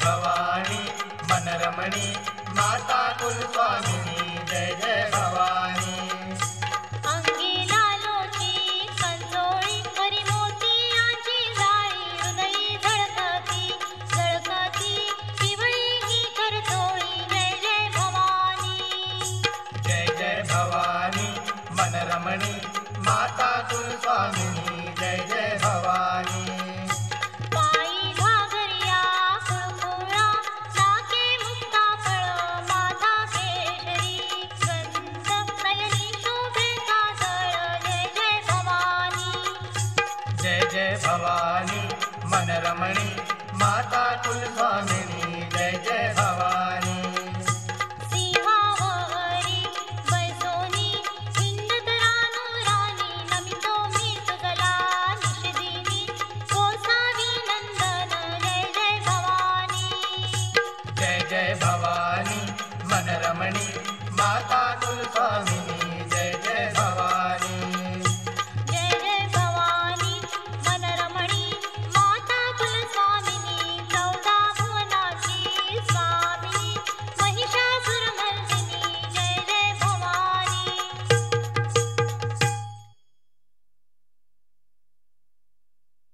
भवानी मनरमणी माता कुलस्वामिनी जय जय भवानी। अंगी लालोची कंजोळी करी मोतियांची जाळी हृदयी झळकती झळकती पिवळी ही करतोळी जय जय भवानी। जय जय भवानी मनरमणी माता कुलस्वामिनी जय जय भवानी। पायी घागरिया कुळकुळा नाके मुक्ताफळ माथा केशरी गंध नयनी शोभे काजळ जय जय भवानी। जय जय भवानी मनरमणी माता कुलस्वामिनी